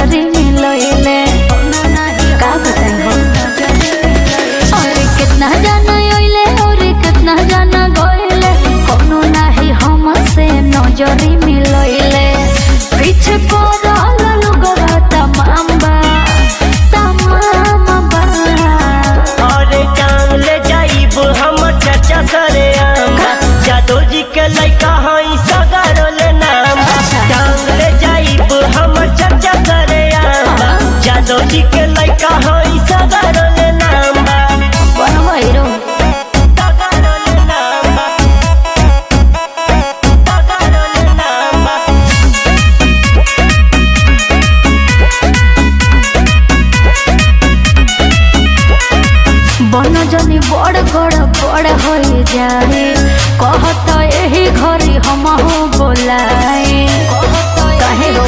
नजरी मिलइले का बताई हो। और कितना जाना आइले और कितना जाना गइले कोनो नाही हमसे नजरी मिलइले। पीछे पड़ल लोगवा तमाम बा और टांग ले जाइब हम चाचा सरे जादो जी के लइका हई सगरोल नाम। टांग ले जाइब हम चाचा सरे जादो जी के लइका हई सगरोल नाम। बनवैरो सगरोल नाम, सगरोल नाम। बन जनी बड़ बड़ हो जाए कहत यही घरी हम बोलाए कहे हो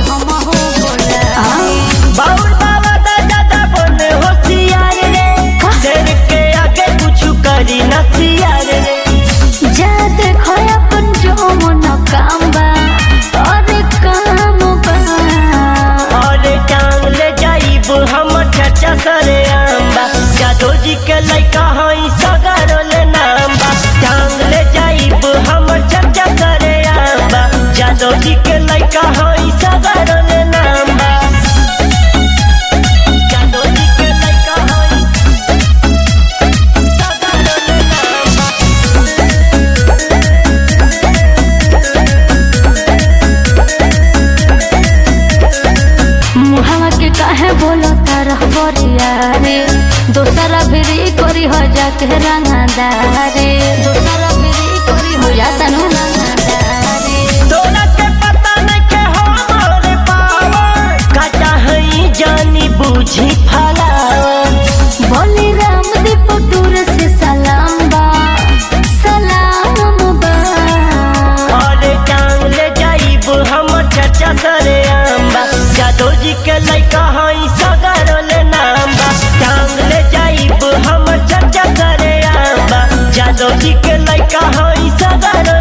बाउर बाबा दादा बन होशियार रे शेर के आगे कुछ करी नसियार रे। जा देखो अपन जो मन काम बा और काम बा। और टांग ले जाइब हम चाचा सरे आंबा जादो जी के लइका हई सगरोल नाम। टांग ले जाइब हम चाचा सरे आंबा जादो जी के लइका हई सगरोल नाम। जादो जी के लइका हई सगरोल नाम। मुहावा के काहे बोलो तरह बरिया रे दोसरा फिरी करी हो जाके रंगदारे दोसरा फिरी करी हो जाता नु रंगदारे। तोरा के पता नहीं के हमरे पावर काटा हई जानी बूझी फलावर। बोली राम दीप दूर से सलाम बा सलाम बा। और टांग ले जाइब हम चाचा सरे आंबा जादो जी के लइका हई सगरोल नाम। टांग ले जाइब हम चाचा सरे आंबा जादो जी के लइका हई सगरोल